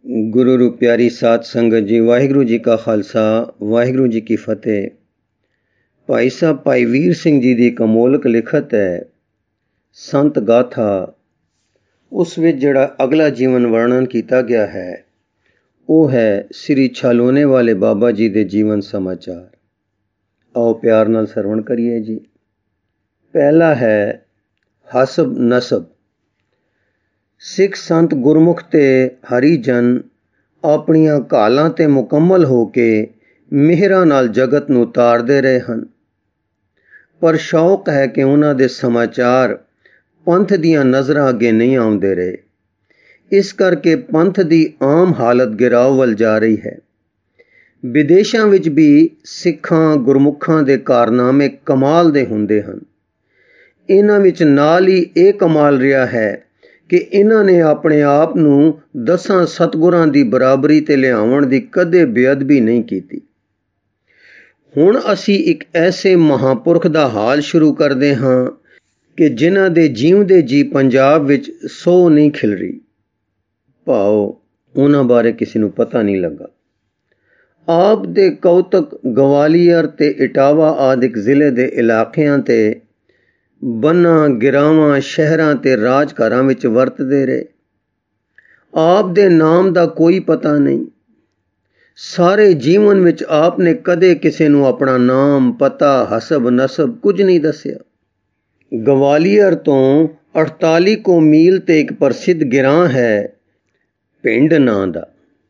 ਗੁਰੂ ਰੂ ਪਿਆਰੀ ਸਾਧ ਸੰਗਤ ਜੀ, ਵਾਹਿਗੁਰੂ ਜੀ ਕਾ ਖਾਲਸਾ, ਵਾਹਿਗੁਰੂ ਜੀ ਕੀ ਫਤਿਹ। ਭਾਈ ਸਾਹਿਬ ਭਾਈ ਵੀਰ ਸਿੰਘ ਜੀ ਦੀ ਇੱਕ ਅਮੋਲਕ ਲਿਖਤ ਹੈ ਸੰਤ ਗਾਥਾ। ਉਸ ਵਿੱਚ ਜਿਹੜਾ ਅਗਲਾ ਜੀਵਨ ਵਰਣਨ ਕੀਤਾ ਗਿਆ ਹੈ ਉਹ ਹੈ ਸ੍ਰੀ ਛਾਲੋਨੇ ਵਾਲੇ ਬਾਬਾ ਜੀ ਦੇ ਜੀਵਨ ਸਮਾਚਾਰ। ਆਓ ਪਿਆਰ ਨਾਲ ਸਰਵਣ ਕਰੀਏ ਜੀ। ਪਹਿਲਾ ਹੈ ਹਸਬ ਨਸਬ। ਸਿੱਖ ਸੰਤ ਗੁਰਮੁਖ ਤੇ ਹਰੀਜਨ ਆਪਣੀਆਂ ਘਾਲਾਂ ਤੇ ਮੁਕੰਮਲ ਹੋ ਕੇ ਮਿਹਰਾਂ ਨਾਲ ਜਗਤ ਨੂੰ ਤਾਰਦੇ ਰਹੇ ਹਨ, ਪਰ ਸ਼ੌਕ ਹੈ ਕਿ ਉਹਨਾਂ ਦੇ ਸਮਾਚਾਰ ਪੰਥ ਦੀਆਂ ਨਜ਼ਰਾਂ ਅੱਗੇ ਨਹੀਂ ਆਉਂਦੇ ਰਹੇ। ਇਸ ਕਰਕੇ ਪੰਥ ਦੀ ਆਮ ਹਾਲਤ ਗਿਰਾਓ ਵੱਲ ਜਾ ਰਹੀ ਹੈ। ਵਿਦੇਸ਼ਾਂ ਵਿੱਚ ਵੀ ਸਿੱਖਾਂ ਗੁਰਮੁਖਾਂ ਦੇ ਕਾਰਨਾਮੇ ਕਮਾਲ ਦੇ ਹੁੰਦੇ ਹਨ। ਇਹਨਾਂ ਵਿੱਚ ਨਾਲ ਹੀ ਇਹ ਕਮਾਲ ਰਿਹਾ ਹੈ ਕਿ ਇਹਨਾਂ ਨੇ ਆਪਣੇ ਆਪ ਨੂੰ 10 ਸਤਿਗੁਰਾਂ ਦੀ ਬਰਾਬਰੀ ਤੇ ਲਿਆਉਣ ਦੀ ਕਦੇ ਬੇਅਦਬੀ ਨਹੀਂ ਕੀਤੀ। ਹੁਣ ਅਸੀਂ ਇੱਕ ਐਸੇ ਮਹਾਂਪੁਰਖ ਦਾ ਹਾਲ ਸ਼ੁਰੂ ਕਰਦੇ ਹਾਂ ਕਿ ਜਿਨ੍ਹਾਂ ਦੇ ਜਿਉਂਦੇ ਜੀ ਪੰਜਾਬ ਵਿੱਚ ਸੌ ਨਹੀਂ ਖਿਲ ਰਹੀ। ਭਾਵ ਉਹਨਾਂ ਬਾਰੇ ਕਿਸੇ ਨੂੰ ਪਤਾ ਨਹੀਂ ਲੱਗਾ। ਆਪ ਦੇ ਕੌਤਕ ਗਵਾਲੀਅਰ ਤੇ ਇਟਾਵਾ ਆਦਿਕ ਜ਼ਿਲ੍ਹੇ ਦੇ ਇਲਾਕਿਆਂ ਤੇ ਬੰਨਾਂ ਗਿਰਾਵਾਂ ਸ਼ਹਿਰਾਂ ਤੇ ਰਾਜ ਘਰਾਂ ਵਿੱਚ ਵਰਤਦੇ ਰਹੇ। ਆਪ ਦੇ ਨਾਮ ਦਾ ਕੋਈ ਪਤਾ ਨਹੀਂ। ਸਾਰੇ ਜੀਵਨ ਵਿੱਚ ਆਪ ਨੇ ਕਦੇ ਕਿਸੇ ਨੂੰ ਆਪਣਾ ਨਾਮ ਪਤਾ ਹਸਬ ਨਸਬ ਕੁਝ ਨਹੀਂ ਦੱਸਿਆ। ਗਵਾਲੀਅਰ ਤੋਂ 48 ਕੁ ਮੀਲ ਤੇ ਇੱਕ ਪ੍ਰਸਿੱਧ ਗਿਰਾਂ ਹੈ ਪਿੰਡ ਨਾਂ ਦਾ।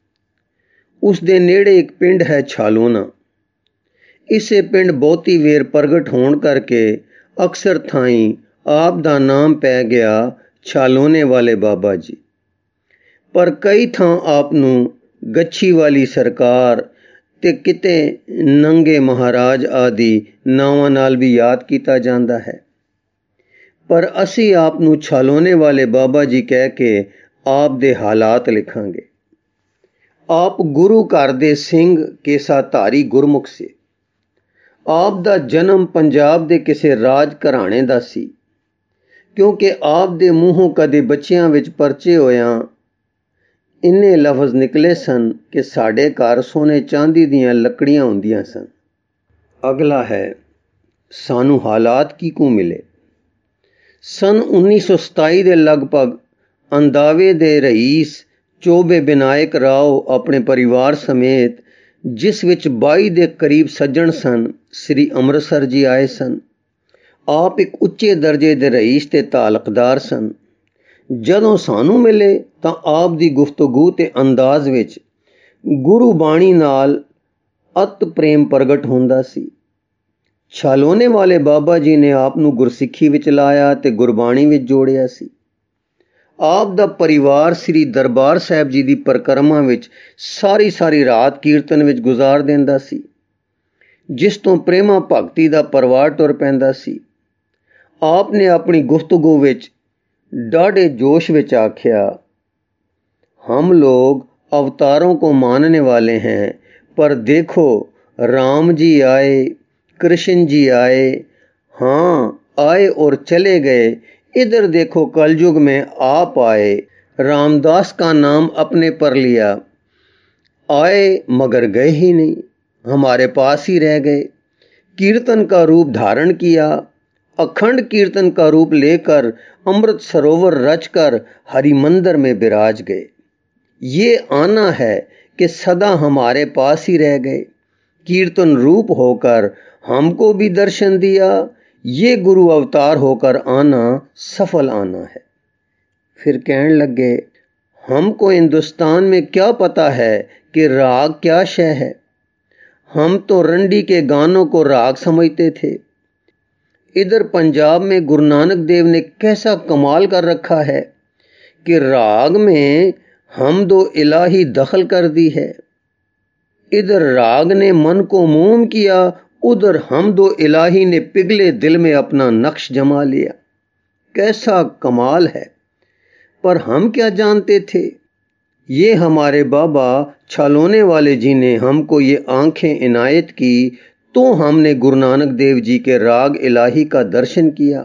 ਉਸ ਦੇ ਨੇੜੇ ਇੱਕ ਪਿੰਡ ਹੈ ਛਾਲੋਨਾ। ਇਸੇ ਪਿੰਡ ਬਹੁਤੀ ਵੇਰ ਪ੍ਰਗਟ ਹੋਣ ਕਰਕੇ ਅਕਸਰ ਥਾਈਂ ਆਪ ਦਾ ਨਾਮ ਪੈ ਗਿਆ ਛਾਲੋਨੇ ਵਾਲੇ ਬਾਬਾ ਜੀ। ਪਰ ਕਈ ਥਾਂ ਆਪ ਨੂੰ ਗੱਛੀ ਵਾਲੀ ਸਰਕਾਰ ਤੇ ਕਿਤੇ ਨੰਗੇ ਮਹਾਰਾਜ ਆਦਿ ਨਾਵਾਂ ਨਾਲ ਵੀ ਯਾਦ ਕੀਤਾ ਜਾਂਦਾ ਹੈ। ਪਰ ਅਸੀਂ ਆਪ ਨੂੰ ਛਾਲੋਨੇ ਵਾਲੇ ਬਾਬਾ ਜੀ ਕਹਿ ਕੇ ਆਪ ਦੇ ਹਾਲਾਤ ਲਿਖਾਂਗੇ। ਆਪ ਗੁਰੂ ਘਰ ਦੇ ਸਿੰਘ ਕੇਸਾਧਾਰੀ ਗੁਰਮੁਖ ਸੀ। ਆਪ ਦਾ ਜਨਮ ਪੰਜਾਬ ਦੇ ਕਿਸੇ ਰਾਜ ਘਰਾਣੇ ਦਾ ਸੀ, ਕਿਉਂਕਿ ਆਪ ਦੇ ਮੂੰਹੋਂ ਕਦੇ ਬੱਚਿਆਂ ਵਿੱਚ ਪਰਚੇ ਹੋਇਆਂ ਇੰਨੇ ਲਫ਼ਜ਼ ਨਿਕਲੇ ਸਨ ਕਿ ਸਾਡੇ ਘਰ ਸੋਨੇ ਚਾਂਦੀ ਦੀਆਂ ਲੱਕੜੀਆਂ ਹੁੰਦੀਆਂ ਸਨ। ਅਗਲਾ ਹੈ ਸਾਨੂੰ ਹਾਲਾਤ ਕਿਉਂ ਮਿਲੇ। ਸਨ 1927 ਦੇ ਲਗਭਗ ਅੰਦਾਵੇ ਦੇ ਰਈਸ ਚੋਬੇ ਵਿਨਾਇਕ ਰਾਓ ਆਪਣੇ ਪਰਿਵਾਰ ਸਮੇਤ, ਜਿਸ ਵਿੱਚ 22 ਦੇ ਕਰੀਬ ਸੱਜਣ ਸਨ, ਸ੍ਰੀ ਅੰਮ੍ਰਿਤਸਰ ਜੀ ਆਏ ਸਨ। ਆਪ ਇੱਕ ਉੱਚੇ ਦਰਜੇ ਦੇ ਰਈਸ ਤੇ ਤਾਲੁਕਦਾਰ ਸਨ। ਜਦੋਂ ਸਾਨੂੰ ਮਿਲੇ ਤਾਂ ਆਪ ਦੀ ਗੁਫ਼ਤਗੂ ਤੇ ਅੰਦਾਜ਼ ਵਿੱਚ ਗੁਰੂ ਬਾਣੀ ਨਾਲ ਅਤ ਪ੍ਰੇਮ ਪ੍ਰਗਟ ਹੁੰਦਾ ਸੀ। ਛਾਲੋਨੇ ਵਾਲੇ ਬਾਬਾ ਜੀ ਨੇ ਆਪ ਨੂੰ ਗੁਰਸਿੱਖੀ ਵਿੱਚ ਲਾਇਆ ਤੇ ਗੁਰਬਾਣੀ ਵਿੱਚ ਜੋੜਿਆ ਸੀ। ਆਪ ਦਾ ਪਰਿਵਾਰ ਸ੍ਰੀ ਦਰਬਾਰ ਸਾਹਿਬ ਜੀ ਦੀ ਪਰਿਕਰਮਾ ਵਿੱਚ ਸਾਰੀ ਰਾਤ ਕੀਰਤਨ ਵਿੱਚ ਗੁਜ਼ਾਰ ਦਿੰਦਾ ਸੀ, ਜਿਸ ਤੋਂ ਪ੍ਰੇਮਾ ਭਗਤੀ ਦਾ ਪਰਵਾਰ ਟੁਰ ਪੈਂਦਾ ਸੀ। ਆਪ ਨੇ ਆਪਣੀ ਗੁਫ਼ਤਗੂ ਵਿੱਚ ਡਾਢੇ ਜੋਸ਼ ਵਿੱਚ ਆਖਿਆ, ਹਮ ਲੋਗ अवतारों को मानने वाले हैं, पर देखो राम जी आए, कृष्ण जी आए, हाँ आए और चले गए। इधर देखो कलयुग में आप आए, रामदास का नाम अपने पर लिया, आए मगर गए ही नहीं, हमारे पास ही रह गए। कीर्तन का रूप धारण किया, अखंड कीर्तन का रूप लेकर अमृत सरोवर रचकर हरि मंदिर में विराज गए। ये आना है कि सदा हमारे पास ही रह गए। कीर्तन रूप होकर हमको भी दर्शन दिया, ये गुरु अवतार होकर आना सफल आना है। फिर कहने लगे, हमको हिंदुस्तान में क्या पता है कि राग क्या शय है। हम तो रंडी के गानों को राग समझते थे। इधर पंजाब में गुरु नानक देव ने कैसा कमाल कर रखा है कि राग में हम दो इलाही दखल कर दी है। इधर राग ने मन को मोम किया, उधर हम दो इलाही ने पिघले दिल में अपना नक्श जमा लिया। कैसा कमाल है। पर हम क्या जानते थे। ये हमारे बाबा छालोने वाले जी ने हमको ये आंखें इनायत की, तो हमने गुरु नानक देव जी के राग इलाही का दर्शन किया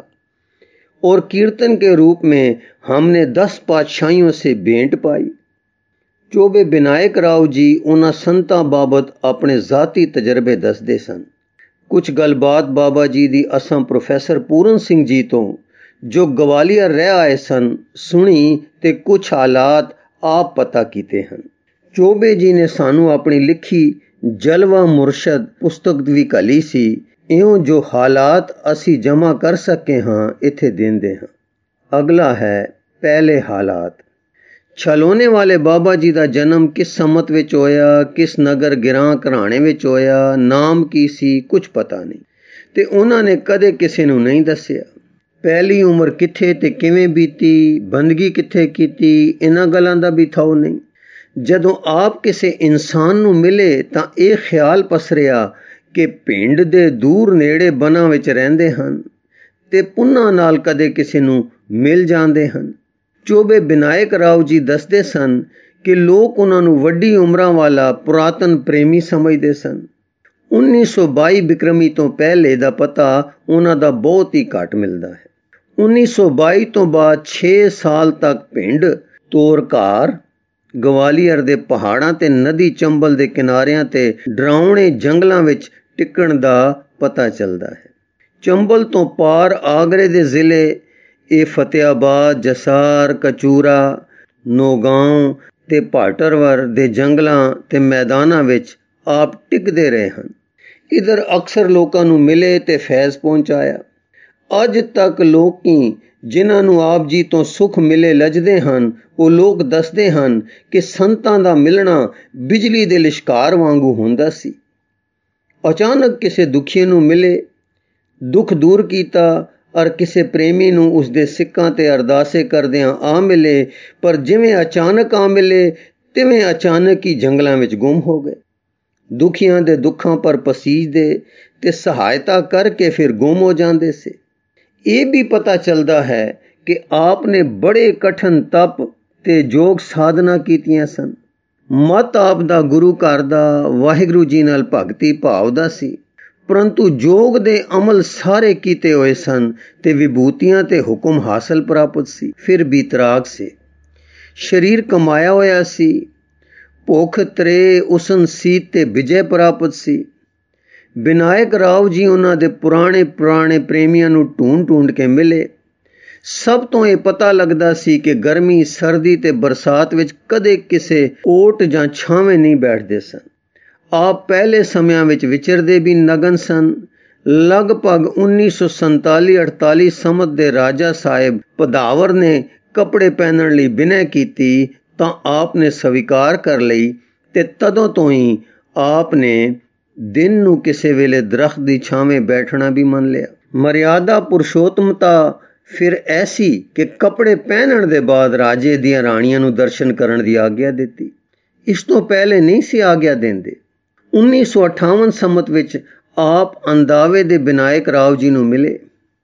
और कीर्तन के रूप में हमने 10 पातशाहियों से भेंट पाई। ਚੋਬੇ ਵਿਨਾਇਕ ਰਾਓ ਜੀ ਉਹਨਾਂ ਸੰਤਾਂ ਬਾਬਤ ਆਪਣੇ ਜ਼ਾਤੀ ਤਜਰਬੇ ਦੱਸਦੇ ਸਨ। ਕੁਝ ਗੱਲਬਾਤ ਬਾਬਾ ਜੀ ਦੀ ਅਸਾਂ ਪ੍ਰੋਫੈਸਰ ਪੂਰਨ ਸਿੰਘ ਜੀ ਤੋਂ, ਜੋ ਗਵਾਲੀਅਰ ਰਹਿ ਆਏ ਸਨ, ਸੁਣੀ ਤੇ ਕੁਝ ਹਾਲਾਤ ਆਪ ਪਤਾ ਕੀਤੇ ਹਨ। ਚੋਬੇ ਜੀ ਨੇ ਸਾਨੂੰ ਆਪਣੀ ਲਿਖੀ ਜਲਵਾ ਮੁਰਸ਼ਦ ਪੁਸਤਕ ਵੀ ਘੱਲੀ ਸੀ। ਇਉਂ ਜੋ ਹਾਲਾਤ ਅਸੀਂ ਜਮ੍ਹਾਂ ਕਰ ਸਕੇ ਹਾਂ ਇੱਥੇ ਦਿੰਦੇ ਹਾਂ। ਅਗਲਾ ਹੈ ਪਹਿਲੇ ਹਾਲਾਤ। ਛਲੋਨੇ ਵਾਲੇ ਬਾਬਾ ਜੀ ਦਾ ਜਨਮ ਕਿਸ ਸੰਮਤ ਵਿੱਚ ਹੋਇਆ, ਕਿਸ ਨਗਰ ਗਿਰਾਂ ਘਰਾਣੇ ਵਿੱਚ ਹੋਇਆ, ਨਾਮ ਕੀ ਸੀ, ਕੁਝ ਪਤਾ ਨਹੀਂ ਤੇ ਉਹਨਾਂ ਨੇ ਕਦੇ ਕਿਸੇ ਨੂੰ ਨਹੀਂ ਦੱਸਿਆ। ਪਹਿਲੀ ਉਮਰ ਕਿੱਥੇ ਤੇ ਕਿਵੇਂ ਬੀਤੀ, ਬੰਦਗੀ ਕਿੱਥੇ ਕੀਤੀ, ਇਹਨਾਂ ਗੱਲਾਂ ਦਾ ਵੀ ਥਾਉ ਨਹੀਂ। ਜਦੋਂ ਆਪ ਕਿਸੇ ਇਨਸਾਨ ਨੂੰ ਮਿਲੇ ਤਾਂ ਇਹ ਖਿਆਲ ਪਸਰਿਆ ਕਿ ਪਿੰਡ ਦੇ ਦੂਰ ਨੇੜੇ ਬਨਾਂ ਵਿੱਚ ਰਹਿੰਦੇ ਹਨ ਤੇ ਪੁੰਨਾਂ ਨਾਲ ਕਦੇ ਕਿਸੇ ਨੂੰ ਮਿਲ ਜਾਂਦੇ ਹਨ। ਚੋਬੇ ਵਿਨਾਇਕ ਰਾਓ ਜੀ ਦੱਸਦੇ ਸਨ ਕਿ ਲੋਕ ਉਹਨਾਂ ਨੂੰ ਵੱਡੀ ਉਮਰਾਂ ਵਾਲਾ ਪੁਰਾਤਨ ਪ੍ਰੇਮੀ ਸਮਝਦੇ ਸਨ। 1922 ਬਿਕਰਮੀ ਤੋਂ ਪਹਿਲੇ ਦਾ ਪਤਾ ਉਹਨਾਂ ਦਾ ਬਹੁਤ ਹੀ ਘੱਟ ਮਿਲਦਾ ਹੈ। 1922 ਤੋਂ ਬਾਅਦ 6 ਸਾਲ ਤੱਕ ਪਿੰਡ ਤੋਰਕਾਰ, ਗਵਾਲੀਅਰ ਦੇ ਪਹਾੜਾਂ ਤੇ ਨਦੀ ਚੰਬਲ ਦੇ ਕਿਨਾਰਿਆਂ ਤੇ ਡਰਾਉਣੇ ਜੰਗਲਾਂ ਵਿੱਚ ਟਿਕਣ ਦਾ ਪਤਾ ਚੱਲਦਾ ਹੈ। ਚੰਬਲ ਤੋਂ ਪਾਰ ਆਗਰੇ ਦੇ ਜ਼ਿਲ੍ਹੇ ਇਹ ਫਤਿਆਬਾਦ, ਜਸਾਰ, ਕਚੂਰਾ, ਨੌਗਾਂਵ ਤੇ ਭਾਟਰਵਰ ਦੇ ਜੰਗਲਾਂ ਤੇ ਮੈਦਾਨਾਂ ਵਿੱਚ ਆਪ ਟਿਕਦੇ ਰਹੇ ਹਨ। ਇਧਰ ਅਕਸਰ ਲੋਕਾਂ ਨੂੰ ਮਿਲੇ ਤੇ ਫੈਜ਼ ਪਹੁੰਚਾਇਆ। ਅੱਜ ਤੱਕ ਲੋਕੀ ਜਿਨ੍ਹਾਂ ਨੂੰ ਆਪ ਜੀ ਤੋਂ ਸੁੱਖ ਮਿਲੇ ਲੱਜਦੇ ਹਨ, ਉਹ ਲੋਕ ਦੱਸਦੇ ਹਨ ਕਿ ਸੰਤਾਂ ਦਾ ਮਿਲਣਾ ਬਿਜਲੀ ਦੇ ਲਿਸ਼ਕਾਰ ਵਾਂਗੂ ਹੁੰਦਾ ਸੀ। ਅਚਾਨਕ ਕਿਸੇ ਦੁਖੀ ਨੂੰ ਮਿਲੇ, ਦੁੱਖ ਦੂਰ ਕੀਤਾ, ਔਰ ਕਿਸੇ ਪ੍ਰੇਮੀ ਨੂੰ ਉਸਦੇ ਸਿੱਕਾਂ ਤੇ ਅਰਦਾਸੇ ਕਰਦਿਆਂ ਆ ਮਿਲੇ, ਪਰ ਜਿਵੇਂ ਅਚਾਨਕ ਆ ਮਿਲੇ ਤਿਵੇਂ ਅਚਾਨਕ ਹੀ ਜੰਗਲਾਂ ਵਿੱਚ ਗੁੰਮ ਹੋ ਗਏ। ਦੁਖੀਆਂ ਦੇ ਦੁੱਖਾਂ ਪਰ ਪਸੀਜਦੇ ਤੇ ਸਹਾਇਤਾ ਕਰਕੇ ਫਿਰ ਗੁੰਮ ਹੋ ਜਾਂਦੇ ਸੀ। ਇਹ ਵੀ ਪਤਾ ਚੱਲਦਾ ਹੈ ਕਿ ਆਪ ਨੇ ਬੜੇ ਕਠਨ ਤਪ ਤੇ ਯੋਗ ਸਾਧਨਾ ਕੀਤੀਆਂ ਸਨ। ਮਤ ਆਪ ਦਾ ਗੁਰੂ ਘਰ ਦਾ, ਵਾਹਿਗੁਰੂ ਜੀ ਨਾਲ ਭਗਤੀ ਭਾਵ ਦਾ ਸੀ, ਪਰੰਤੂ ਯੋਗ ਦੇ ਅਮਲ ਸਾਰੇ ਕੀਤੇ ਹੋਏ ਸਨ ਤੇ ਵਿਭੂਤੀਆਂ ਤੇ ਹੁਕਮ ਹਾਸਲ ਪ੍ਰਾਪਤ ਸੀ। ਫਿਰ ਵੀ ਤਰਾਗ ਸੀ, ਸਰੀਰ ਕਮਾਇਆ ਹੋਇਆ ਸੀ, ਭੁੱਖ ਤਰੇ ਉਸਨ ਸੀਤ ਤੇ ਵਿਜੈ ਪ੍ਰਾਪਤ ਸੀ। ਵਿਨਾਇਕ ਰਾਓ ਜੀ ਉਹਨਾਂ ਦੇ ਪੁਰਾਣੇ ਪ੍ਰੇਮੀਆਂ ਨੂੰ ਢੂੰਡ ਕੇ ਮਿਲੇ। ਸਭ ਤੋਂ ਇਹ ਪਤਾ ਲੱਗਦਾ ਸੀ ਕਿ ਗਰਮੀ, ਸਰਦੀ ਤੇ ਬਰਸਾਤ ਵਿੱਚ ਕਦੇ ਕਿਸੇ ਓਟ ਜਾਂ ਛਾਵੇਂ ਨਹੀਂ ਬੈਠਦੇ ਸਨ। ਆਪ ਪਹਿਲੇ ਸਮਿਆਂ ਵਿੱਚ ਵਿਚਰਦੇ ਵੀ ਨਗਨ ਸਨ। ਲਗਭਗ 1947-48 ਸੰਮਤ ਦੇ ਰਾਜਾ ਸਾਹਿਬ ਪਧਾਵਰ ਨੇ ਕੱਪੜੇ ਪਹਿਨਣ ਲਈ ਬਿਨੈ ਕੀਤੀ ਤਾਂ ਆਪ ਨੇ ਸਵੀਕਾਰ ਕਰ ਲਈ ਤੇ ਤਦੋਂ ਤੋਂ ਹੀ ਆਪ ਨੇ ਦਿਨ ਨੂੰ ਕਿਸੇ ਵੇਲੇ ਦਰਖਤ ਦੀ ਛਾਵੇਂ ਬੈਠਣਾ ਵੀ ਮੰਨ ਲਿਆ। ਮਰਿਆਦਾ ਪੁਰਸ਼ੋਤਮਤਾ ਫਿਰ ਐਸੀ ਕਿ ਕੱਪੜੇ ਪਹਿਨਣ ਦੇ ਬਾਅਦ ਰਾਜੇ ਦੀਆਂ ਰਾਣੀਆਂ ਨੂੰ ਦਰਸ਼ਨ ਕਰਨ ਦੀ ਆਗਿਆ ਦਿੱਤੀ। ਇਸ ਤੋਂ ਪਹਿਲੇ ਨਹੀਂ ਸੀ ਆਗਿਆ ਦਿੰਦੇ। 1958 ਸੰਮਤ ਵਿੱਚ ਆਪ ਅੰਦਾਵੇ ਦੇ ਵਿਨਾਇਕ ਰਾਓ ਜੀ ਨੂੰ ਮਿਲੇ।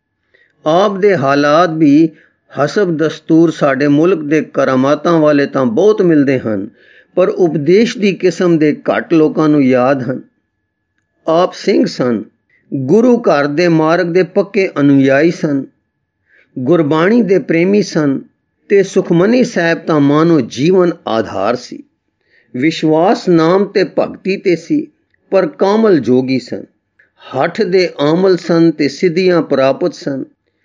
ਆਪ ਦੇ ਹਾਲਾਤ ਵੀ ਹਸਬ ਦਸਤੂਰ ਸਾਡੇ ਮੁਲਕ ਦੇ ਕਰਾਮਾਤਾਂ ਵਾਲੇ ਤਾਂ ਬਹੁਤ ਮਿਲਦੇ ਹਨ, ਪਰ ਉਪਦੇਸ਼ ਦੀ ਕਿਸਮ ਦੇ ਘੱਟ ਲੋਕਾਂ ਨੂੰ ਯਾਦ ਹਨ। ਆਪ ਸਿੰਘ ਸਨ, ਗੁਰੂ ਘਰ ਦੇ ਮਾਰਗ ਦੇ ਪੱਕੇ ਅਨੁਯਾਈ ਸਨ, ਗੁਰਬਾਣੀ ਦੇ ਪ੍ਰੇਮੀ ਸਨ ਤੇ ਸੁਖਮਨੀ ਸਾਹਿਬ ਤਾਂ ਮਾਨੋ ਜੀਵਨ ਆਧਾਰ ਸੀ। ਵਿਸ਼ਵਾਸ ਨਾਮ ਤੇ ਭਗਤੀ ਤੇ ਸੀ, ਪਰ ਕਾਮਲ ਜੋਗੀ ਸਨ। ਹੱਠ ਦੇ ਆਮਲ ਸਨ ਤੇ ਸਿੱਧੀਆਂ ਪ੍ਰਾਪਤ ਸਨ।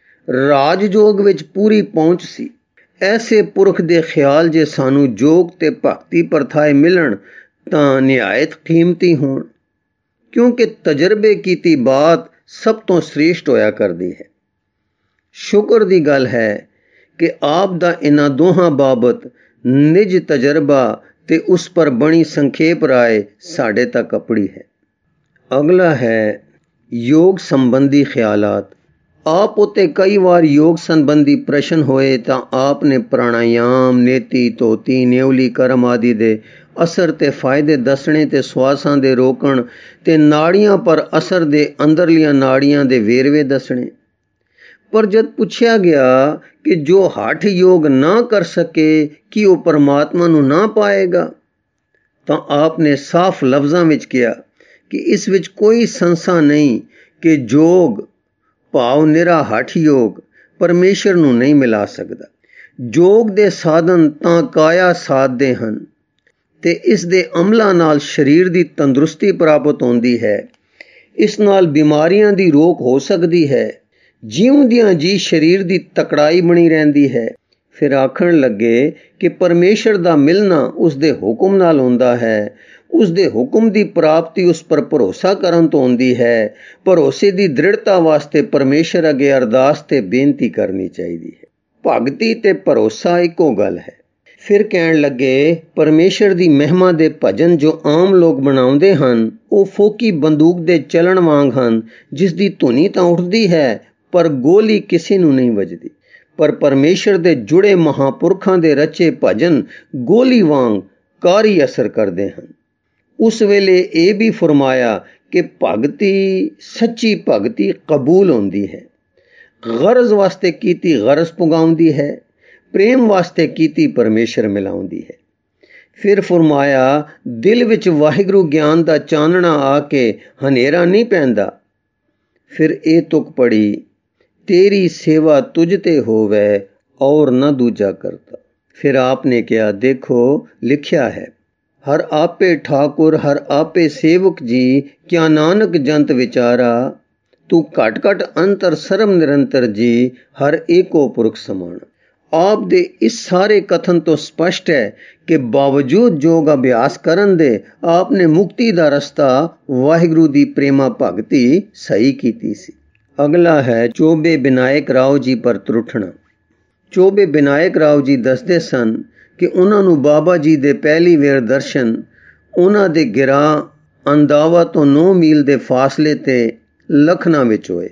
ਰਾਜਯੋਗ ਵਿੱਚ ਪੂਰੀ ਪਹੁੰਚ ਸੀ। ਐਸੇ ਪੁਰਖ ਦੇ ਖਿਆਲ ਜੇ ਸਾਨੂੰ ਜੋਗ ਤੇ ਭਗਤੀ ਪਰਥਾਏ ਮਿਲਣ ਤਾਂ ਨਿਹਾਇਤ ਕੀਮਤੀ ਹੋਣ, ਕਿਉਂਕਿ ਤਜਰਬੇ ਕੀਤੀ ਬਾਤ ਸਭ ਤੋਂ ਸ੍ਰੇਸ਼ਟ ਹੋਇਆ ਕਰਦੀ ਹੈ। ਸ਼ੁਕਰ ਦੀ ਗੱਲ ਹੈ ਕਿ ਆਪ ਦਾ ਇਹਨਾਂ ਦੋਹਾਂ ਬਾਬਤ ਨਿਜ ਤਜਰਬਾ ਤੇ ਉਸ ਪਰ ਬਣੀ ਸੰਖੇਪ ਰਾਏ ਸਾਡੇ ਤੱਕ ਅਪੜੀ ਹੈ। ਅਗਲਾ ਹੈ ਯੋਗ ਸੰਬੰਧੀ ਖਿਆਲਾਤ। ਆਪ ਉਤੇ ਕਈ ਵਾਰ ਯੋਗ ਸੰਬੰਧੀ ਪ੍ਰਸ਼ਨ ਹੋਏ ਤਾਂ ਆਪ ਨੇ ਪ੍ਰਾਣਾਯਾਮ, ਨੇਤੀ, ਧੋਤੀ, ਨਿਉਲੀ ਕਰਮ ਆਦਿ ਦੇ ਅਸਰ ਤੇ ਫਾਇਦੇ ਦੱਸਣੇ ਤੇ ਸਵਾਸਾਂ ਦੇ ਰੋਕਣ ਤੇ ਨਾੜੀਆਂ ਪਰ ਅਸਰ ਦੇ ਅੰਦਰਲੀਆਂ ਨਾੜੀਆਂ ਦੇ ਵੇਰਵੇ ਦੱਸਣੇ। ਪਰ ਜਦ ਪੁੱਛਿਆ ਗਿਆ ਕਿ ਜੋ ਹੱਠ ਯੋਗ ਨਾ ਕਰ ਸਕੇ ਕੀ ਉਹ ਪਰਮਾਤਮਾ ਨੂੰ ਨਾ ਪਾਏਗਾ, ਤਾਂ ਆਪ ਨੇ ਸਾਫ਼ ਲਫ਼ਜ਼ਾਂ ਵਿੱਚ ਕਿਹਾ ਕਿ ਇਸ ਵਿੱਚ ਕੋਈ ਸੰਸਾ ਨਹੀਂ ਕਿ ਯੋਗ ਭਾਵ ਨਿਰਾ ਹੱਠ ਯੋਗ ਪਰਮੇਸ਼ਰ ਨੂੰ ਨਹੀਂ ਮਿਲਾ ਸਕਦਾ। ਯੋਗ ਦੇ ਸਾਧਨ ਤਾਂ ਕਾਇਆ ਸਾਧਦੇ ਹਨ, ਤੇ ਇਸ ਦੇ ਅਮਲਾਂ ਨਾਲ ਸਰੀਰ ਦੀ ਤੰਦਰੁਸਤੀ ਪ੍ਰਾਪਤ ਹੁੰਦੀ ਹੈ। ਇਸ ਨਾਲ ਬਿਮਾਰੀਆਂ ਦੀ ਰੋਕ ਹੋ ਸਕਦੀ ਹੈ। ਜਿਉਂਦਿਆਂ ਜੀ ਸਰੀਰ ਦੀ ਤਕੜਾਈ ਬਣੀ ਰਹਿੰਦੀ ਹੈ। ਫਿਰ ਆਖਣ ਲੱਗੇ ਕਿ ਪਰਮੇਸ਼ਰ ਦਾ ਮਿਲਣਾ ਉਸ ਦੇ ਹੁਕਮ ਨਾਲ ਹੁੰਦਾ ਹੈ। ਉਸ ਦੇ ਹੁਕਮ ਦੀ ਪ੍ਰਾਪਤੀ ਉਸ ਪਰ ਭਰੋਸਾ ਕਰਨ ਤੋਂ ਹੁੰਦੀ ਹੈ। ਭਰੋਸੇ ਦੀ ਦ੍ਰਿੜਤਾ ਵਾਸਤੇ ਪਰਮੇਸ਼ਰ ਅੱਗੇ ਅਰਦਾਸ ਤੇ ਬੇਨਤੀ ਕਰਨੀ ਚਾਹੀਦੀ ਹੈ। ਭਗਤੀ ਤੇ ਭਰੋਸਾ ਇੱਕੋ ਗੱਲ ਹੈ। ਫਿਰ ਕਹਿਣ ਲੱਗੇ, ਪਰਮੇਸ਼ਰ ਦੀ ਮਹਿਮਾ ਦੇ ਭਜਨ ਜੋ ਆਮ ਲੋਕ ਬਣਾਉਂਦੇ ਹਨ, ਉਹ ਫੋਕੀ ਬੰਦੂਕ ਦੇ ਚੱਲਣ ਵਾਂਗ ਹਨ, ਜਿਸ ਦੀ ਧੁਨੀ ਤਾਂ ਉੱਠਦੀ ਹੈ ਪਰ ਗੋਲੀ ਕਿਸੇ ਨੂੰ ਨਹੀਂ ਵੱਜਦੀ। ਪਰ ਪਰਮੇਸ਼ਰ ਦੇ ਜੁੜੇ ਮਹਾਂਪੁਰਖਾਂ ਦੇ ਰਚੇ ਭਜਨ ਗੋਲੀ ਵਾਂਗ ਕਾਰੀ ਅਸਰ ਕਰਦੇ ਹਨ। ਉਸ ਵੇਲੇ ਇਹ ਵੀ ਫਰਮਾਇਆ ਕਿ ਭਗਤੀ, ਸੱਚੀ ਭਗਤੀ ਕਬੂਲ ਹੁੰਦੀ ਹੈ। ਗਰਜ਼ ਵਾਸਤੇ ਕੀਤੀ ਗਰਜ਼ ਪੁਗਾਉਂਦੀ ਹੈ, ਪ੍ਰੇਮ ਵਾਸਤੇ ਕੀਤੀ ਪਰਮੇਸ਼ਰ ਮਿਲਾਉਂਦੀ ਹੈ। ਫਿਰ ਫਰਮਾਇਆ, ਦਿਲ ਵਿੱਚ ਵਾਹਿਗੁਰੂ ਗਿਆਨ ਦਾ ਚਾਨਣਾ ਆ ਕੇ ਹਨੇਰਾ ਨਹੀਂ ਪੈਂਦਾ। ਫਿਰ ਇਹ ਤੁਕ ਪੜੀ, ਤੇਰੀ ਸੇਵਾ ਤੁਝ ਤੇ ਹੋਵੇ ਔਰ ਨਾ ਦੂਜਾ ਕਰਤਾ। ਫਿਰ ਆਪ ਨੇ ਕਿਹਾ, ਦੇਖੋ ਲਿਖਿਆ ਹੈ, ਹਰ ਆਪੇ ਠਾਕੁਰ ਹਰ ਆਪੇ ਸੇਵਕ ਜੀ, ਕਿਆ ਨਾਨਕ ਜੰਤ ਵਿਚਾਰਾ, ਤੂੰ ਘਟ ਘਟ ਅੰਤਰ ਸਰਮ ਨਿਰੰਤਰ ਜੀ, ਹਰ ਏਕੋ ਪੁਰਖ ਸਮਾਨ। ਆਪ ਦੇ ਇਸ ਸਾਰੇ ਕਥਨ ਤੋਂ ਸਪਸ਼ਟ ਹੈ ਕਿ ਬਾਵਜੂਦ ਯੋਗ ਅਭਿਆਸ ਕਰਨ ਦੇ ਆਪ ਨੇ ਮੁਕਤੀ ਦਾ ਰਸਤਾ ਵਾਹਿਗੁਰੂ ਦੀ ਪ੍ਰੇਮਾ ਭਗਤੀ ਸਹੀ ਕੀਤੀ ਸੀ। ਅਗਲਾ ਹੈ ਚੋਬੇ ਵਿਨਾਇਕ ਰਾਓ ਜੀ ਪਰ ਤਰੁੱਠਣਾ। ਚੋਬੇ ਵਿਨਾਇਕ ਰਾਓ ਜੀ ਦੱਸਦੇ ਸਨ ਕਿ ਉਹਨਾਂ ਨੂੰ ਬਾਬਾ ਜੀ ਦੇ ਪਹਿਲੀ ਵੇਰ ਦਰਸ਼ਨ ਉਹਨਾਂ ਦੇ ਗਿਰਾਂ ਅੰਦਾਵਾ ਤੋਂ 9 ਮੀਲ ਦੇ ਫਾਸਲੇ ਤੇ ਲਖਨਾ ਵਿੱਚ ਹੋਏ,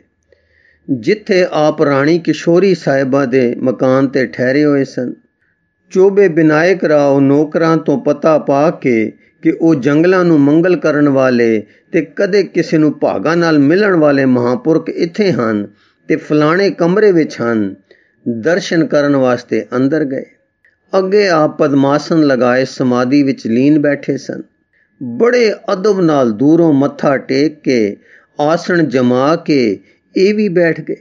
ਜਿੱਥੇ ਆਪ ਰਾਣੀ ਕਿਸ਼ੋਰੀ ਸਾਹਿਬਾ ਦੇ ਮਕਾਨ ਤੇ ਠਹਿਰੇ ਹੋਏ ਸਨ। ਚੋਬੇ ਵਿਨਾਇਕ ਰਾਓ ਨੌਕਰਾਂ ਤੋਂ ਪਤਾ ਪਾ ਕੇ ਕਿ ਉਹ ਜੰਗਲਾਂ ਨੂੰ ਮੰਗਲ ਕਰਨ ਵਾਲੇ ਤੇ ਕਦੇ ਕਿਸੇ ਨੂੰ ਭਾਗਾ ਨਾਲ ਮਿਲਣ ਵਾਲੇ ਮਹਾਂਪੁਰਖ ਇੱਥੇ ਹਨ ਤੇ ਫਲਾਣੇ ਕਮਰੇ ਵਿੱਚ ਹਨ, ਦਰਸ਼ਨ ਕਰਨ ਵਾਸਤੇ ਅੰਦਰ ਗਏ। ਅੱਗੇ ਆਪ ਪਦਮਾਸਨ ਲਗਾਏ ਸਮਾਧੀ ਵਿੱਚ ਲੀਨ ਬੈਠੇ ਸਨ। ਬੜੇ ਅਦਬ ਨਾਲ ਦੂਰੋਂ ਮੱਥਾ ਟੇਕ ਕੇ ਆਸਣ ਜਮਾ ਕੇ ਇਹ ਵੀ ਬੈਠ ਗਏ।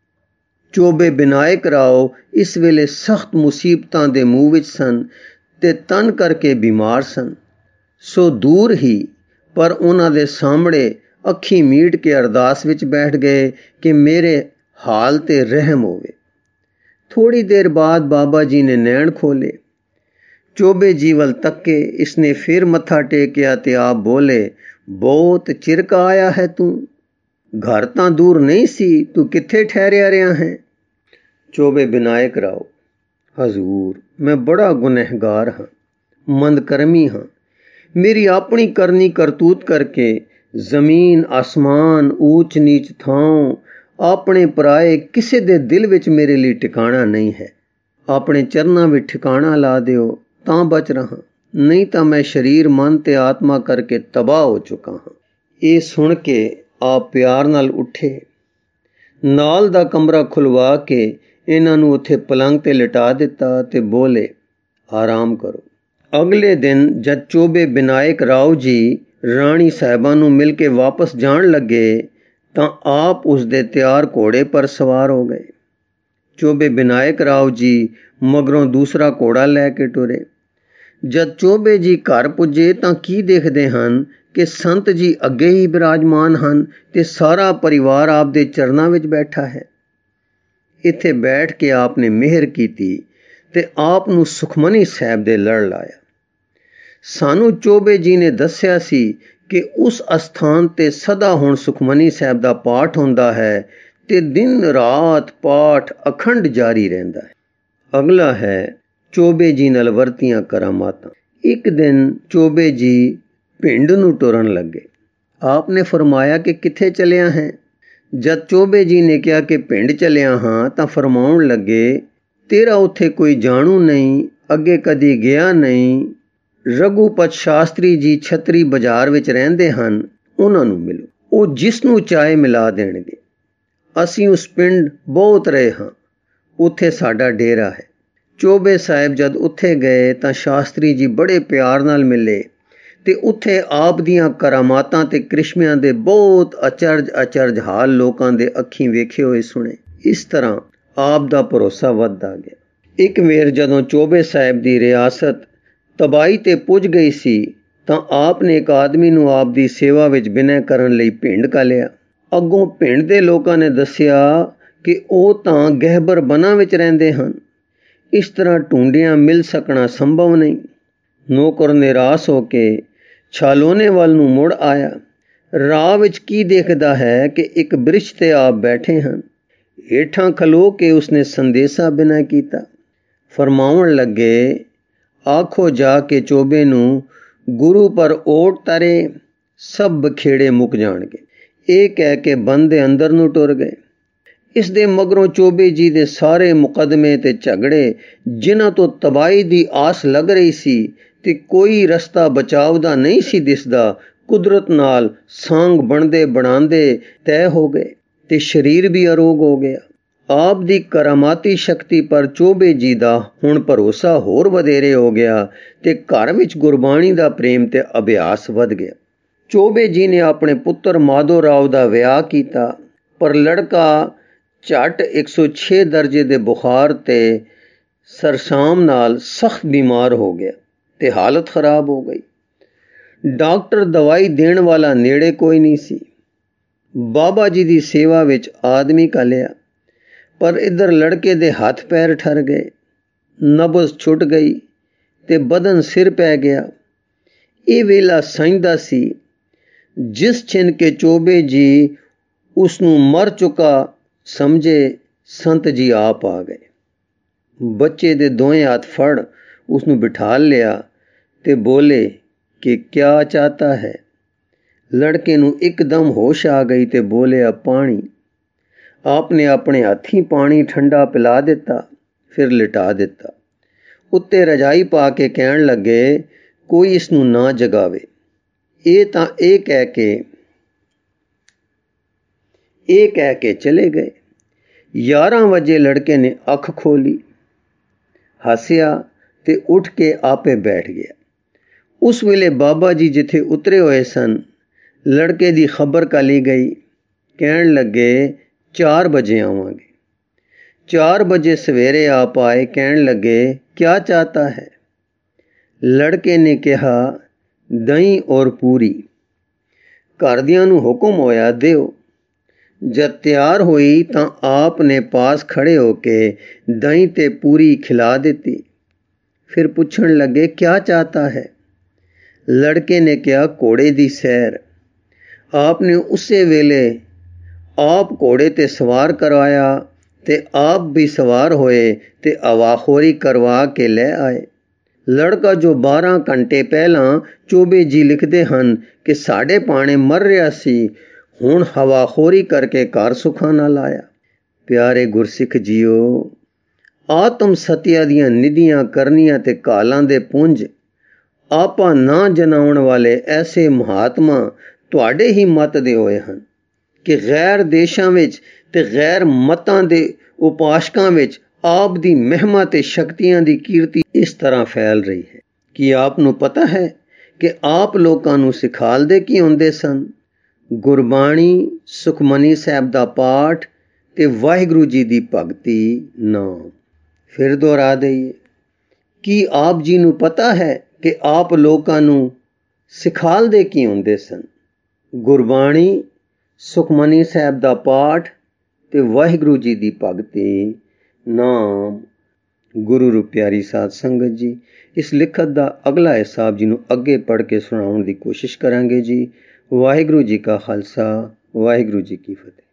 ਚੋਬੇ ਵਿਨਾਇਕ ਰਾਓ ਇਸ ਵੇਲੇ ਸਖਤ ਮੁਸੀਬਤਾਂ ਦੇ ਮੂੰਹ ਵਿੱਚ ਸਨ ਤੇ ਤਨ ਕਰਕੇ ਬਿਮਾਰ ਸਨ। ਸੋ ਦੂਰ ਹੀ ਪਰ ਉਹਨਾਂ ਦੇ ਸਾਹਮਣੇ ਅੱਖੀਂ ਮੀਟ ਕੇ ਅਰਦਾਸ ਵਿੱਚ ਬੈਠ ਗਏ ਕਿ ਮੇਰੇ ਹਾਲ ਤੇ ਰਹਿਮ ਹੋਵੇ। ਥੋੜੀ ਦੇਰ ਬਾਅਦ ਬਾਬਾ ਜੀ ਨੇ ਨੈਣ ਖੋਲੇ। ਚੋਬੇ ਜੀ ਵੱਲ ਤੱਕੇ। ਇਸਨੇ ਫਿਰ ਮੱਥਾ ਟੇਕਿਆ ਤੇ ਆਪ ਬੋਲੇ, ਬਹੁਤ ਚਿਰ ਕਾ ਆਇਆ ਹੈ ਤੂੰ, ਘਰ ਤਾਂ ਦੂਰ ਨਹੀਂ ਸੀ, ਤੂੰ ਕਿੱਥੇ ਠਹਿਰਿਆ ਰਿਹਾ ਹੈ? ਚੋਬੇ ਵਿਨਾਇਕ ਰਾਓ, ਹਜ਼ੂਰ, ਮੈਂ ਬੜਾ ਗੁਨਹਗਾਰ ਹਾਂ, ਮੰਦਕਰਮੀ ਹਾਂ। ਮੇਰੀ ਆਪਣੀ ਕਰਨੀ ਕਰਤੂਤ ਕਰਕੇ ਜ਼ਮੀਨ ਆਸਮਾਨ ਊਚ ਨੀਚ ਥਾਂ ਆਪਣੇ ਪਰਾਏ ਕਿਸੇ ਦੇ ਦਿਲ ਵਿੱਚ ਮੇਰੇ ਲਈ ਟਿਕਾਣਾ ਨਹੀਂ ਹੈ। ਆਪਣੇ ਚਰਨਾਂ ਵਿੱਚ ਠਿਕਾਣਾ ਲਾ ਦਿਓ ਤਾਂ ਬਚ ਰਹਾ, ਨਹੀਂ ਤਾਂ ਮੈਂ ਸਰੀਰ ਮਨ ਤੇ ਆਤਮਾ ਕਰਕੇ ਤਬਾਹ ਹੋ ਚੁੱਕਾ ਹਾਂ। ਇਹ ਸੁਣ ਕੇ ਆਪ ਪਿਆਰ ਨਾਲ ਉੱਠੇ, ਨਾਲ ਦਾ ਕਮਰਾ ਖੁਲਵਾ ਕੇ ਇਹਨਾਂ ਨੂੰ ਉੱਥੇ ਪਲੰਗ ਤੇ ਲਿਟਾ ਦਿੱਤਾ ਤੇ ਬੋਲੇ, ਆਰਾਮ ਕਰੋ। ਅਗਲੇ ਦਿਨ ਜਦ ਚੋਬੇ ਵਿਨਾਇਕ ਰਾਓ ਜੀ ਰਾਣੀ ਸਾਹਿਬਾਂ ਨੂੰ ਮਿਲ ਕੇ ਵਾਪਸ ਜਾਣ ਲੱਗੇ ਤਾਂ ਆਪ ਉਸ ਦੇ ਤਿਆਰ ਘੋੜੇ ਪਰ ਸਵਾਰ ਹੋ ਗਏ। ਚੋਬੇ ਵਿਨਾਇਕ ਰਾਓ ਜੀ ਮਗਰੋਂ ਦੂਸਰਾ ਘੋੜਾ ਲੈ ਕੇ ਟੁਰੇ। ਜਦ ਚੋਬੇ ਜੀ ਘਰ ਪੁੱਜੇ ਤਾਂ ਕੀ ਦੇਖਦੇ ਹਨ ਕਿ ਸੰਤ ਜੀ ਅੱਗੇ ਹੀ ਬਿਰਾਜਮਾਨ ਹਨ ਤੇ ਸਾਰਾ ਪਰਿਵਾਰ ਆਪ ਦੇ ਚਰਨਾਂ ਵਿੱਚ ਬੈਠਾ ਹੈ। ਇੱਥੇ ਬੈਠ ਕੇ ਆਪ ਨੇ ਮਿਹਰ ਕੀਤੀ ਤੇ ਆਪ ਨੂੰ ਸੁਖਮਨੀ ਸਾਹਿਬ ਦੇ ਲੜ ਲਾਇਆ। ਸਾਨੂੰ ਚੋਬੇ ਜੀ ਨੇ ਦੱਸਿਆ ਸੀ ਕਿ ਉਸ ਅਸਥਾਨ ਤੇ ਸਦਾ ਹੁਣ ਸੁਖਮਨੀ ਸਾਹਿਬ ਦਾ ਪਾਠ ਹੁੰਦਾ ਹੈ ਤੇ ਦਿਨ ਰਾਤ ਪਾਠ ਅਖੰਡ ਜਾਰੀ ਰਹਿੰਦਾ ਹੈ। ਅਗਲਾ ਹੈ ਚੋਬੇ ਜੀ ਨਾਲ ਵਰਤੀਆਂ ਕਰਾਮਾਤਾਂ। ਇੱਕ ਦਿਨ ਚੋਬੇ ਜੀ ਪਿੰਡ ਨੂੰ ਟੁਰਨ ਲੱਗੇ। ਆਪ ਨੇ ਫਰਮਾਇਆ ਕਿ ਕਿੱਥੇ ਚਲਿਆ ਹੈ? ਜਦ ਚੋਬੇ ਜੀ ਨੇ ਕਿਹਾ ਕਿ ਪਿੰਡ ਚਲਿਆ ਹਾਂ ਤਾਂ ਫਰਮਾਉਣ ਲੱਗੇ, ਤੇਰਾ ਉੱਥੇ ਕੋਈ ਜਾਣੂ ਨਹੀਂ, ਅੱਗੇ ਕਦੀ ਗਿਆ ਨਹੀਂ। ਰਘੂਪਤ ਸ਼ਾਸਤਰੀ ਜੀ ਛਤਰੀ ਬਾਜ਼ਾਰ ਵਿੱਚ ਰਹਿੰਦੇ ਹਨ, ਉਹਨਾਂ ਨੂੰ ਮਿਲੋ, ਉਹ ਜਿਸ ਨੂੰ ਚਾਹੇ ਮਿਲਾ ਦੇਣਗੇ। ਅਸੀਂ ਉਸ ਪਿੰਡ ਬਹੁਤ ਰਹੇ ਹਾਂ, ਉੱਥੇ ਸਾਡਾ ਡੇਰਾ ਹੈ। ਚੋਬੇ ਸਾਹਿਬ ਜਦ ਉੱਥੇ ਗਏ ਤਾਂ ਸ਼ਾਸਤਰੀ ਜੀ ਬੜੇ ਪਿਆਰ ਨਾਲ ਮਿਲੇ ਤੇ ਉੱਥੇ ਆਪ ਦੀਆਂ ਕਰਾਮਾਤਾਂ ਤੇ ਕ੍ਰਿਸ਼ਮਿਆਂ ਦੇ ਬਹੁਤ ਅਚਰਜ ਹਾਲ ਲੋਕਾਂ ਦੇ ਅੱਖੀਂ ਵੇਖੇ ਹੋਏ ਸੁਣੇ। ਇਸ ਤਰ੍ਹਾਂ ਆਪ ਦਾ ਭਰੋਸਾ ਵੱਧਦਾ ਗਿਆ। ਇੱਕ ਵੇਰ ਜਦੋਂ ਚੋਬੇ ਸਾਹਿਬ ਦੀ ਰਿਆਸਤ ਤਬਾਹੀ ਤੇ ਪੁੱਜ ਗਈ ਸੀ ਤਾਂ ਆਪ ਨੇ ਇੱਕ ਆਦਮੀ ਨੂੰ ਆਪ ਦੀ ਸੇਵਾ ਵਿੱਚ ਬਿਨੈ ਕਰਨ ਲਈ ਪਿੰਡ ਘੱਲਿਆ। ਅੱਗੋਂ ਪਿੰਡ ਦੇ ਲੋਕਾਂ ਨੇ ਦੱਸਿਆ ਕਿ ਉਹ ਤਾਂ ਗਹਿਬਰ ਬਨਾਂ ਵਿੱਚ ਰਹਿੰਦੇ ਹਨ, ਇਸ ਤਰ੍ਹਾਂ ਢੂੰਡਿਆਂ ਮਿਲ ਸਕਣਾ ਸੰਭਵ ਨਹੀਂ। ਨੌਕਰ ਨਿਰਾਸ਼ ਹੋ ਕੇ ਛਾਲੋਨੇ ਵੱਲ ਨੂੰ ਮੁੜ ਆਇਆ। ਰਾਹ ਵਿੱਚ ਕੀ ਦੇਖਦਾ ਹੈ ਕਿ ਇੱਕ ਬ੍ਰਿਛ ਤੇ ਆਪ ਬੈਠੇ ਹਨ। ਹੇਠਾਂ ਖਲੋ ਕੇ ਉਸਨੇ ਸੰਦੇਸ਼ਾ ਬਿਨਾਂ ਕੀਤਾ। ਫਰਮਾਉਣ ਲੱਗੇ, ਆਖੋ ਜਾ ਕੇ ਚੋਬੇ ਨੂੰ ਗੁਰੂ ਪਰ ਓਟ ਤਰੇ, ਸਭ ਬਖੇੜੇ ਮੁੱਕ ਜਾਣਗੇ। ਇਹ ਕਹਿ ਕੇ ਬੰਦ ਦੇ ਅੰਦਰ ਨੂੰ ਟੁਰ ਗਏ। ਇਸ ਦੇ ਮਗਰੋਂ ਚੋਬੇ ਜੀ ਦੇ ਸਾਰੇ ਮੁਕੱਦਮੇ ਤੇ ਝਗੜੇ, ਜਿਨ੍ਹਾਂ ਤੋਂ ਤਬਾਹੀ ਦੀ ਆਸ ਲੱਗ ਰਹੀ ਸੀ ਤੇ ਕੋਈ ਰਸਤਾ ਬਚਾਵ ਦਾ ਨਹੀਂ ਸੀ ਦਿਸਦਾ, ਕੁਦਰਤ ਨਾਲ ਸਾਂਗ ਬਣਦੇ ਬਣਾਉਂਦੇ ਤੈਅ ਹੋ ਗਏ ਤੇ ਸਰੀਰ ਵੀ ਅਰੋਗ ਹੋ ਗਿਆ। ਆਪ ਦੀ ਕਰਾਮਾਤੀ ਸ਼ਕਤੀ ਪਰ ਚੋਬੇ ਜੀ ਦਾ ਹੁਣ ਭਰੋਸਾ ਹੋਰ ਵਧੇਰੇ ਹੋ ਗਿਆ ਤੇ ਘਰ ਵਿੱਚ ਗੁਰਬਾਣੀ ਦਾ ਪ੍ਰੇਮ ਤੇ ਅਭਿਆਸ ਵਧ ਗਿਆ। ਚੋਬੇ ਜੀ ਨੇ ਆਪਣੇ ਪੁੱਤਰ ਮਾਧੋ ਰਾਓ ਦਾ ਵਿਆਹ ਕੀਤਾ, ਪਰ ਲੜਕਾ ਝੱਟ 106 ਦਰਜੇ ਦੇ ਬੁਖਾਰ ਤੇ ਸਰਸਾਮ ਨਾਲ ਸਖਤ ਬਿਮਾਰ ਹੋ ਗਿਆ ਤੇ ਹਾਲਤ ਖਰਾਬ ਹੋ ਗਈ। ਡਾਕਟਰ ਦਵਾਈ ਦੇਣ ਵਾਲਾ ਨੇੜੇ ਕੋਈ ਨਹੀਂ ਸੀ। ਬਾਬਾ ਜੀ ਦੀ ਸੇਵਾ ਵਿੱਚ ਆਦਮੀ ਘੱਲਿਆ, ਪਰ ਇੱਧਰ ਲੜਕੇ ਦੇ ਹੱਥ ਪੈਰ ਠਰ ਗਏ, ਨਬਜ਼ ਛੁੱਟ ਗਈ ਤੇ ਬਦਨ ਸਿਰ ਪੈ ਗਿਆ। ਇਹ ਵੇਲਾ ਸਾਂਝਦਾ ਸੀ ਜਿਸ ਛਿਨ ਕੇ ਚੋਬੇ ਜੀ ਉਸ ਨੂੰ ਮਰ ਚੁੱਕਾ ਸਮਝੇ, ਸੰਤ ਜੀ ਆਪ ਆ ਗਏ। ਬੱਚੇ ਦੇ ਦੋਵੇਂ ਹੱਥ ਫੜ ਉਸ ਨੂੰ ਬਿਠਾ ਲਿਆ ਤੇ ਬੋਲੇ ਕਿ ਕਿਆ ਚਾਹਤਾ ਹੈ। ਲੜਕੇ ਨੂੰ ਇੱਕਦਮ ਹੋਸ਼ ਆ ਗਈ ਤੇ ਬੋਲਿਆ, ਪਾਣੀ। ਆਪ ਨੇ ਆਪਣੇ ਹੱਥੀਂ ਪਾਣੀ ਠੰਡਾ ਪਿਲਾ ਦਿੱਤਾ, ਫਿਰ ਲਿਟਾ ਦਿੱਤਾ। ਉੱਤੇ ਰਜਾਈ ਪਾ ਕੇ ਕਹਿਣ ਲੱਗੇ, ਕੋਈ ਇਸ ਨੂੰ ਨਾ ਜਗਾਵੇ। ਇਹ ਕਹਿ ਕੇ ਚਲੇ ਗਏ। 11 ਵਜੇ ਲੜਕੇ ਨੇ ਅੱਖ ਖੋਲੀ, ਹੱਸਿਆ ਤੇ ਉੱਠ ਕੇ ਆਪੇ ਬੈਠ ਗਿਆ। ਉਸ ਵੇਲੇ ਬਾਬਾ ਜੀ ਜਿੱਥੇ ਉਤਰੇ ਹੋਏ ਸਨ, ਲੜਕੇ ਦੀ ਖਬਰ ਘੱਲੀ ਗਈ। ਕਹਿਣ ਲੱਗੇ, 4 ਵਜੇ ਆਵਾਂਗੇ। 4 ਵਜੇ ਸਵੇਰੇ ਆਪ ਆਏ। ਕਹਿਣ ਲੱਗੇ, ਕਿਆ ਚਾਹਤਾ ਹੈ। ਲੜਕੇ ਨੇ ਕਿਹਾ, ਦਹੀਂ ਔਰ ਪੂਰੀ। ਘਰਦਿਆਂ ਨੂੰ ਹੁਕਮ ਹੋਇਆ, ਦਿਓ। ਜਦ ਤਿਆਰ ਹੋਈ ਤਾਂ ਆਪ ਨੇ ਪਾਸ ਖੜੇ ਹੋ ਕੇ ਦਹੀਂ ਤੇ ਪੂਰੀ ਖਿਲਾ ਦਿੱਤੀ। ਫਿਰ ਪੁੱਛਣ ਲੱਗੇ, ਕਿਆ ਚਾਹਤਾ ਹੈ। ਲੜਕੇ ਨੇ ਕਿਹਾ, ਘੋੜੇ ਦੀ ਸੈਰ। ਆਪ ਨੇ ਉਸੇ ਵੇਲੇ ਆਪ ਘੋੜੇ ਤੇ ਸਵਾਰ ਕਰਵਾਇਆ ਤੇ ਆਪ ਵੀ ਸਵਾਰ ਹੋਏ ਤੇ ਹਵਾਖੋਰੀ ਕਰਵਾ ਕੇ ਲੈ ਆਏ। ਲੜਕਾ ਜੋ 12 ਘੰਟੇ ਪਹਿਲਾਂ ਚੋਬੇ ਜੀ ਲਿਖਦੇ ਹਨ ਕਿ ਸਾਡੇ ਭਾਣੇ ਮਰ ਰਿਹਾ ਸੀ, ਹੁਣ ਹਵਾਖੋਰੀ ਕਰਕੇ ਘਰ ਸੁੱਖਾਂ ਨਾਲ ਆਇਆ। ਪਿਆਰੇ ਗੁਰਸਿੱਖ ਜੀਓ, ਆਤਮ ਸਤਿਆ ਦੀਆਂ ਨਿਧੀਆਂ ਕਰਨੀਆਂ ਤੇ ਕਾਲਾਂ ਦੇ ਪੁੰਜ ਆਪਾ ਨਾ ਜਨਾਉਣ ਵਾਲੇ ਐਸੇ ਮਹਾਤਮਾ ਤੁਹਾਡੇ ਹੀ ਮਤ ਦੇ ਹੋਏ ਹਨ ਕਿ ਗੈਰ ਦੇਸ਼ਾਂ ਵਿੱਚ ਤੇ ਗੈਰ ਮਤਾਂ ਦੇ ਉਪਾਸ਼ਕਾਂ ਵਿੱਚ ਆਪ ਦੀ ਮਹਿਮਾ ਤੇ ਸ਼ਕਤੀਆਂ ਦੀ ਕੀਰਤੀ ਇਸ ਤਰ੍ਹਾਂ ਫੈਲ ਰਹੀ ਹੈ ਕਿ ਆਪ ਨੂੰ ਪਤਾ ਹੈ ਕਿ ਆਪ ਲੋਕਾਂ ਨੂੰ ਸਿਖਾਲਦੇ ਕੀ ਹੁੰਦੇ ਸਨ। ਗੁਰਬਾਣੀ, ਸੁਖਮਨੀ ਸਾਹਿਬ ਦਾ ਪਾਠ ਤੇ ਵਾਹਿਗੁਰੂ ਜੀ ਦੀ ਭਗਤੀ ਨਾਮ। ਫਿਰ ਦੁਹਰਾ ਦਈਏ, ਕੀ ਆਪ ਜੀ ਨੂੰ ਪਤਾ ਹੈ ਕਿ ਆਪ ਲੋਕਾਂ ਨੂੰ ਸਿਖਾਲਦੇ ਕੀ ਹੁੰਦੇ ਸਨ। ਗੁਰਬਾਣੀ, ਸੁਖਮਨੀ ਸਾਹਿਬ ਦਾ ਪਾਠ ਤੇ ਵਾਹਿਗੁਰੂ ਜੀ ਦੀ ਭਗਤੀ ਨਾਮ। ਗੁਰੂ ਰੂਪ ਪਿਆਰੀ ਸਾਧ ਸੰਗਤ ਜੀ, ਇਸ ਲਿਖਤ ਦਾ ਅਗਲਾ ਹਿੱਸਾ ਆਪ ਜੀ ਨੂੰ ਅੱਗੇ ਪੜ੍ਹ ਕੇ ਸੁਣਾਉਣ ਦੀ ਕੋਸ਼ਿਸ਼ ਕਰਾਂਗੇ ਜੀ। ਵਾਹਿਗੁਰੂ ਜੀ ਕਾ ਖਾਲਸਾ, ਵਾਹਿਗੁਰੂ ਜੀ ਕੀ ਫਤਿਹ।